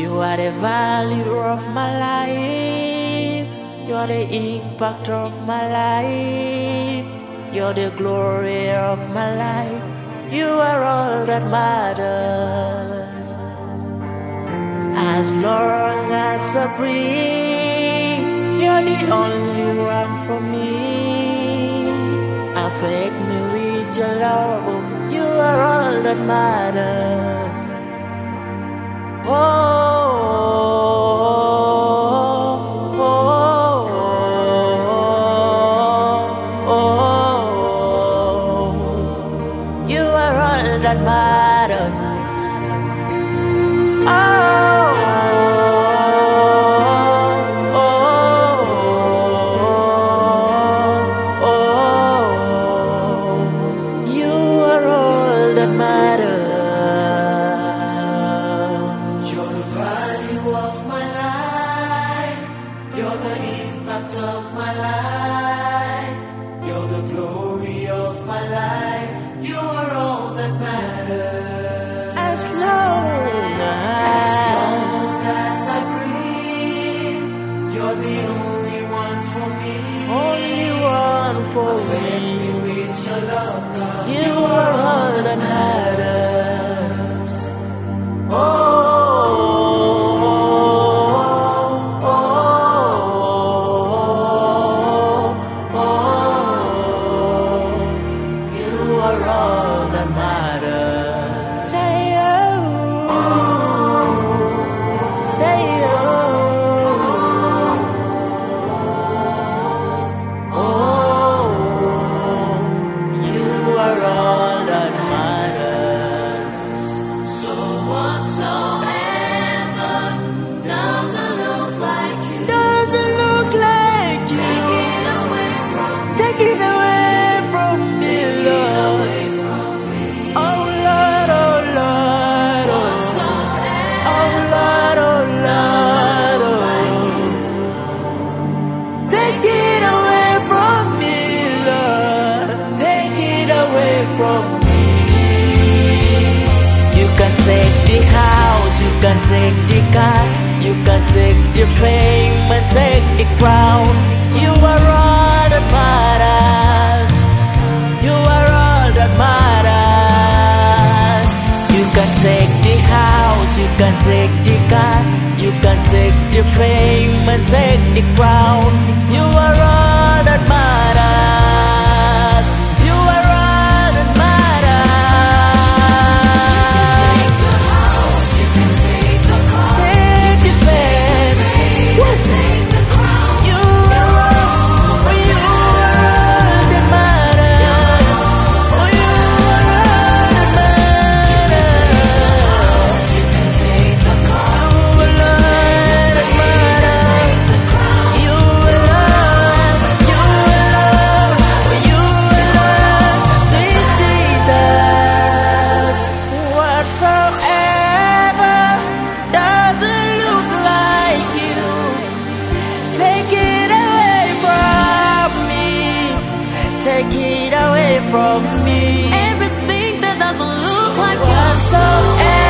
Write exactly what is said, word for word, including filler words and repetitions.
You are the value of my life. You are the impact of my life. You're the glory of my life. You are all that matters. As long as I breathe, you're the only one for me. Affect me with your love. You are all that matters. Oh, oh, oh, oh, you are all that matters. Oh, oh, oh, oh, you are all that matters. You're the impact of my life. You're the glory of my life. You are all that matters. As long as, long as I breathe, you're the only one for me. Only one for Affect me. me with your love, God. You, you are all that matters. Oh. Say oh, say oh, oh, you are all that matters. So whatsoever doesn't look like you, doesn't look like you, take it away from me, take it away from me, take it away from me. Oh Lord, oh Lord, oh Lord, oh Lord, oh. Take it away from me, Lord. Take it away from me. You can take the house, you can take the car, you can take the fame and take the crown. You are all that matters. You are all that matters. You can take the house, you can take the cars, you can take the fame and take the crown. You are all that matters. You are all that matters. You can take the house, you can take the car, Take the fame, and take the crown. you are all, you are all that matters. Oh, you are all that matters. You can take the car, You are all that matters. take the crown. You alone, you alone, you alone, sweet Jesus. Whatsoever doesn't look like you, take it away from me. Take it away from me. Everything that doesn't look like you. Whatsoever